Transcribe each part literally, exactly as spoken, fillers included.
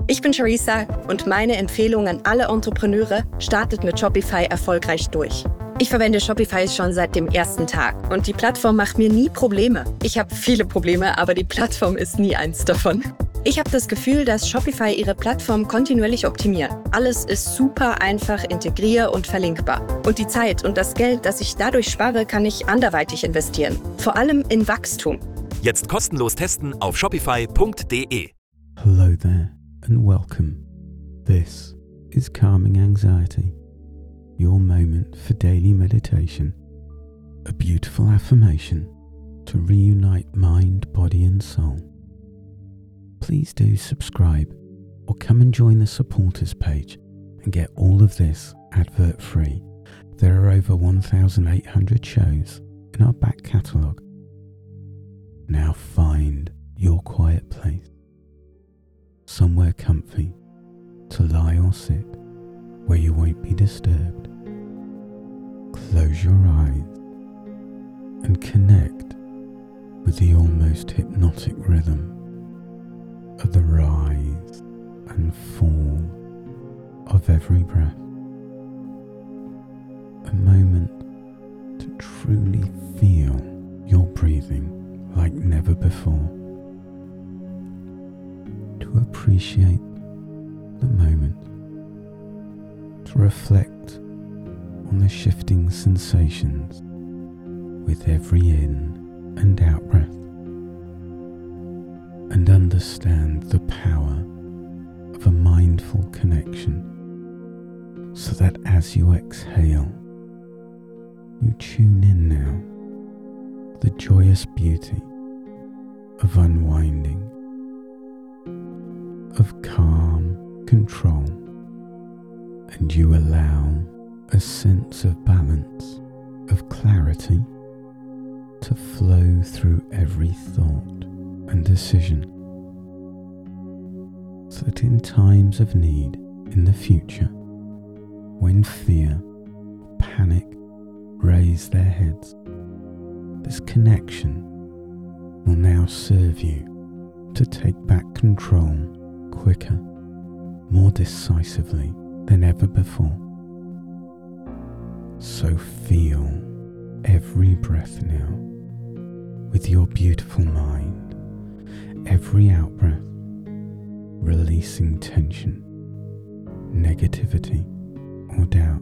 Ich bin Charissa und meine Empfehlung an alle Entrepreneure: startet mit Shopify erfolgreich durch. Ich verwende Shopify schon seit dem ersten Tag und die Plattform macht mir nie Probleme. Ich habe viele Probleme, aber die Plattform ist nie eins davon. Ich habe das Gefühl, dass Shopify ihre Plattform kontinuierlich optimiert. Alles ist super einfach integrier- und verlinkbar. Und die Zeit und das Geld, das ich dadurch spare, kann ich anderweitig investieren. Vor allem in Wachstum. Jetzt kostenlos testen auf shopify punkt de. Hello there and welcome. This is Calming Anxiety, your moment for daily meditation, a beautiful affirmation to reunite mind, body and soul. Please do subscribe or come and join the supporters page and get all of this advert free. There are over one thousand eight hundred shows in our back catalogue. Now find your quiet place, somewhere comfy to lie or sit where you won't be disturbed. Close your eyes and connect with the almost hypnotic rhythm of the rise and fall of every breath. A moment to truly feel your breathing like never before. To appreciate the moment. To reflect on the shifting sensations with every in and out breath. And understand the power of a mindful connection, so that as you exhale, you tune in now the joyous beauty of unwinding, of calm control, and you allow a sense of balance, of clarity to flow through every thought and decision, so that in times of need in the future, when fear, panic raise their heads, this connection will now serve you to take back control quicker, more decisively than ever before. So feel every breath now with your beautiful mind. Every out-breath, releasing tension, negativity, or doubt.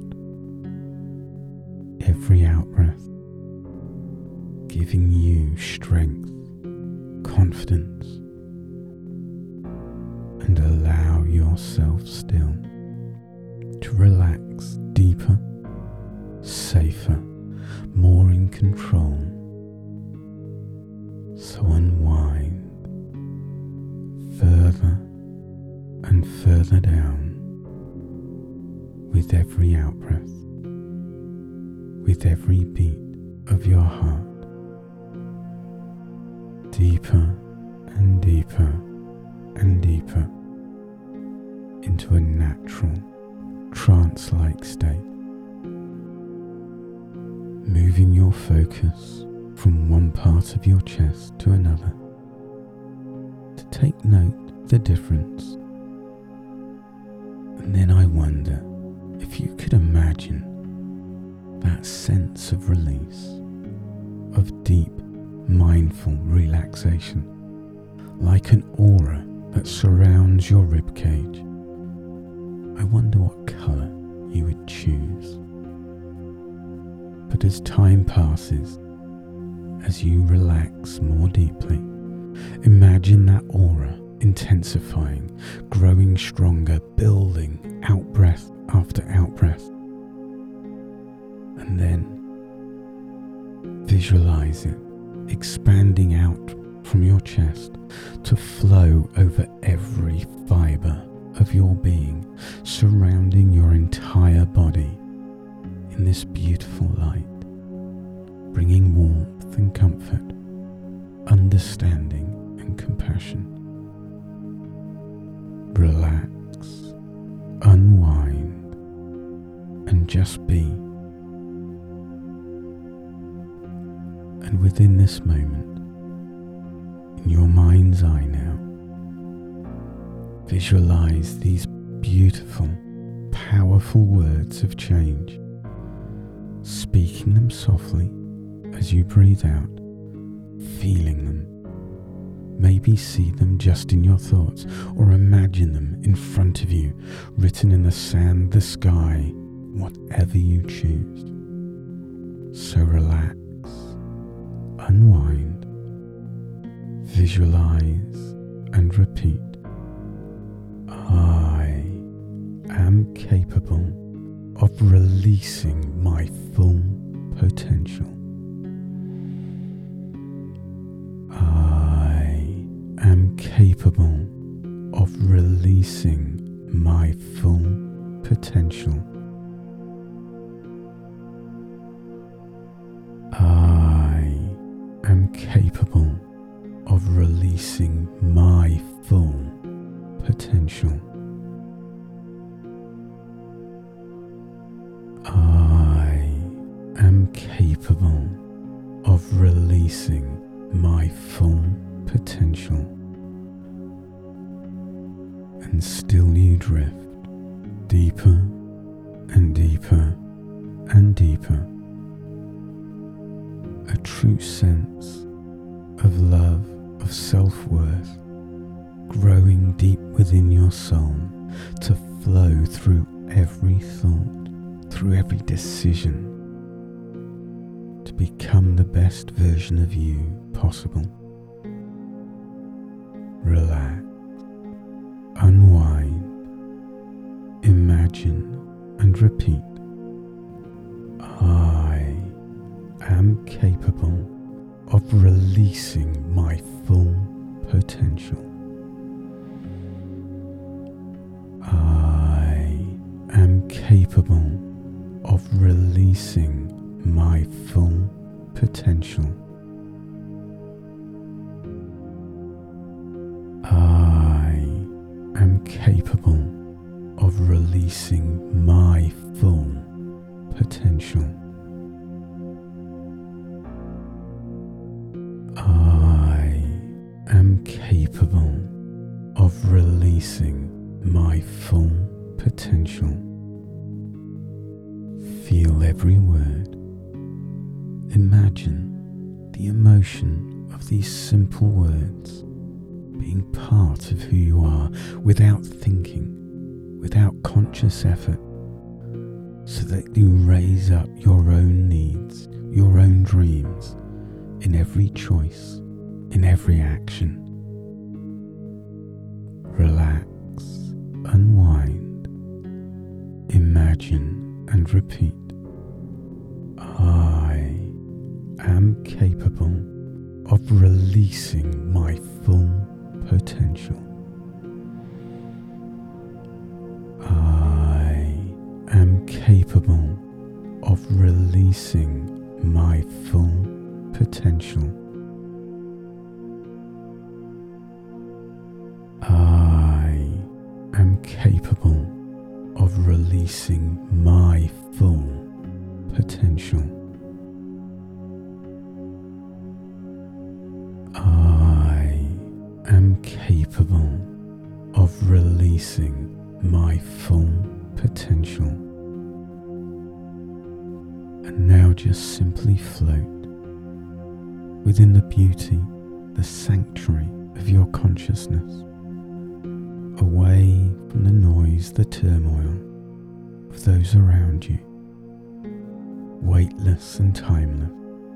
Every out-breath, giving you strength, confidence, and allow yourself still to relax deeper, safer, more in control. So unwind further and further down with every out-breath, with every beat of your heart, deeper and deeper and deeper into a natural, trance-like state, moving your focus from one part of your chest to another. Take note the difference. And then I wonder if you could imagine that sense of release, of deep, mindful relaxation, like an aura that surrounds your ribcage. I wonder what colour you would choose. But as time passes, as you relax more deeply, imagine that aura intensifying, growing stronger, building out-breath after out-breath. And then visualize it expanding out from your chest to flow over every fibre of your being, surrounding your entire body in this beautiful light, bringing warmth and comfort, understanding and compassion. Relax, unwind, and just be. And within this moment, in your mind's eye now, Visualize these beautiful, powerful words of change, speaking them softly as you breathe out, feeling them. Maybe see them just in your thoughts, or imagine them in front of you, written in the sand, the sky, whatever you choose. So relax, unwind, visualize and repeat. I am capable of releasing my full potential. I am capable of releasing my full potential. I am capable of releasing my full potential. I am capable of releasing my full potential. And still you drift deeper and deeper and deeper. A true sense of love, of self-worth, growing deep within your soul to flow through every thought, through every decision, to become the best version of you possible. Relax, unwind, imagine and repeat. I am capable of releasing my full potential. I am capable of releasing my full potential. I am capable of releasing my full potential. I am capable of releasing my full potential. Feel every word. Imagine the emotion of these simple words being part of who you are without thinking, without conscious effort, so that you raise up your own needs, your own dreams, in every choice, in every action. Relax, unwind, imagine and repeat. I am capable of releasing my full potential. I am capable of releasing my full potential. I am capable of releasing my full potential. I am capable of releasing my full potential. And now just simply float within the beauty, the sanctuary of your consciousness, away from the noise, the turmoil of those around you, weightless and timeless,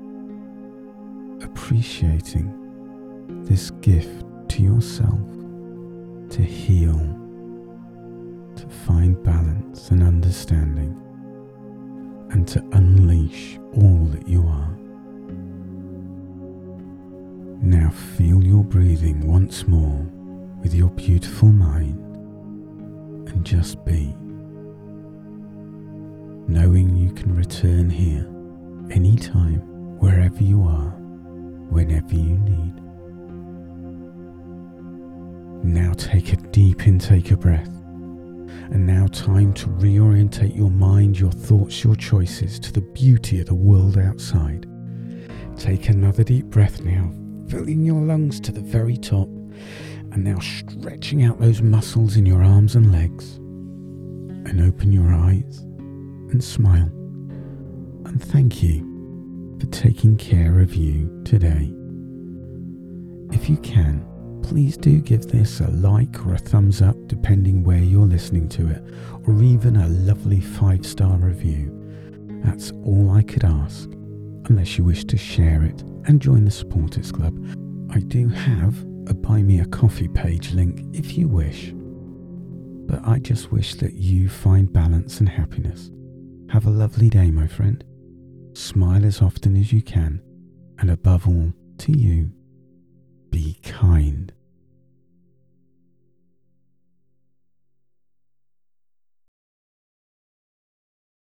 appreciating this gift to yourself to heal, to find balance and understanding, and to unleash all that you are. Now feel your breathing once more with your beautiful mind, and just be, knowing you can return here anytime, wherever you are, whenever you need. Now take a deep intake of breath, and now time to reorientate your mind, your thoughts, your choices to the beauty of the world outside. Take another deep breath now, filling your lungs to the very top, And now stretching out those muscles in your arms and legs. And open your eyes and smile. And thank you for taking care of you today. If you can, please do give this a like or a thumbs up depending where you're listening to it, or even a lovely five-star review. That's all I could ask, unless you wish to share it and join the Supporters Club. I do have a Buy Me a Coffee page link if you wish. But I just wish that you find balance and happiness. Have a lovely day, my friend. Smile as often as you can, and above all, to you, be kind.